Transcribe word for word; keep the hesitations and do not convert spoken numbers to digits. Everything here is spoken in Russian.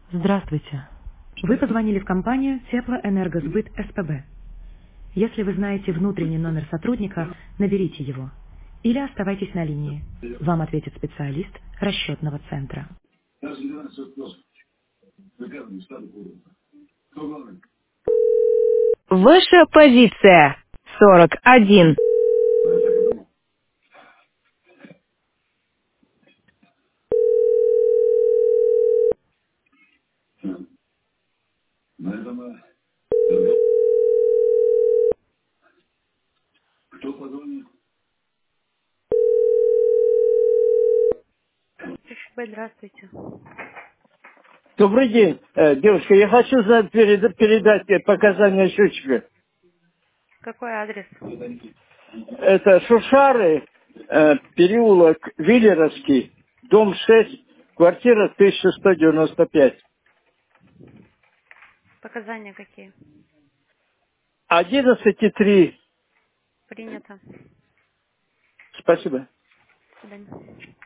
Здравствуйте. Вы позвонили в компанию Теплоэнергосбыт СПБ. Если вы знаете внутренний номер сотрудника, наберите его. Или оставайтесь на линии. Вам ответит специалист расчетного центра. Ваша позиция сорок один. СПБ, здравствуйте. Добрый день, Э, девушка. Я хочу за- перед- передать э, показания счетчика. Какой адрес? Это Шушары, э, переулок Виллеровский, дом шесть, квартира тысяча сто девяносто пять. Показания какие? одиннадцать и три. Принято. Спасибо. До свидания.